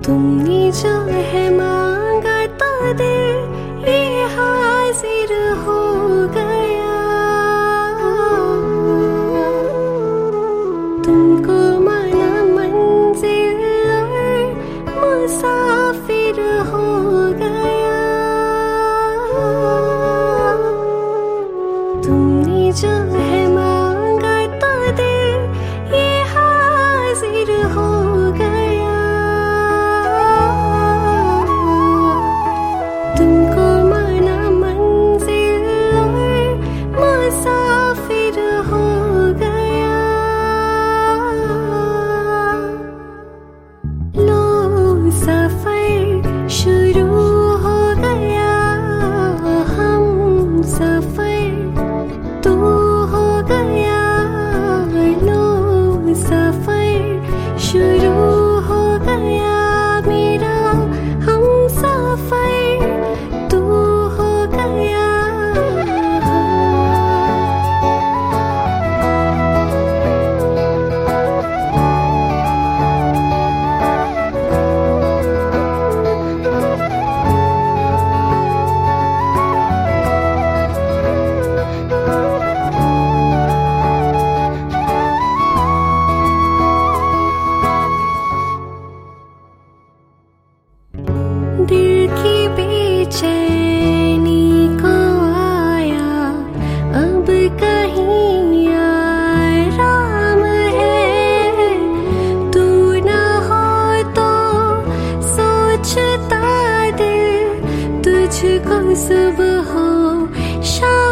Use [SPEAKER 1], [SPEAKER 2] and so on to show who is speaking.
[SPEAKER 1] तुमने जो है मांगा तो दिल ये हाजिर हो गया। तुमको माना मंजिल और मुसाफिर हो गया। तुमने जो है मांगा तो दिल ये हाजिर हो गया। तुमको माना मंजिल और मुसाफिर हो गया। लो सफर शुरू हो गया। हम सफर तू हो गया। लो सफर शुरू हो गया मेरा। हम सफर तू हो गया। दिल की बेचैनी को आया अब कहीं आराम है। तू ना हो तो सोचता दिल तुझको सुबह हो शाम